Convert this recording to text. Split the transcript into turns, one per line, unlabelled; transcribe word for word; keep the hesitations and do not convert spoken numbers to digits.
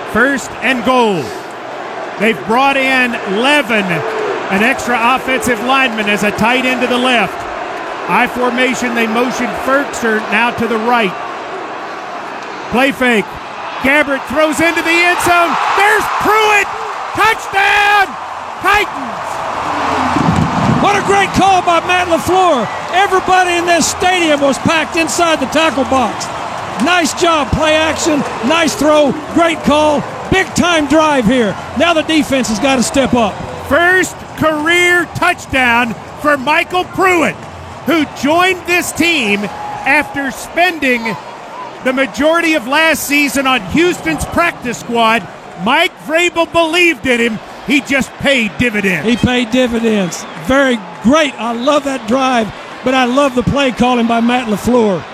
First and goal. They've brought in Levin, an extra offensive lineman, as a tight end to the left. I formation, they motion Ferkser now to the right. Play fake. Gabbert throws into the end zone. There's Pruitt. Touchdown, Titans.
What a great call by Matt LaFleur. Everybody in this stadium was packed inside the tackle box. Nice job, play action, nice throw, great call, big time drive here. Now the defense has got to step up.
First career touchdown for Michael Pruitt, who joined this team after spending the majority of last season on Houston's practice squad. Mike Vrabel believed in him. He just paid dividends.
He paid dividends. Very great. I love that drive, but I love the play calling by Matt LaFleur.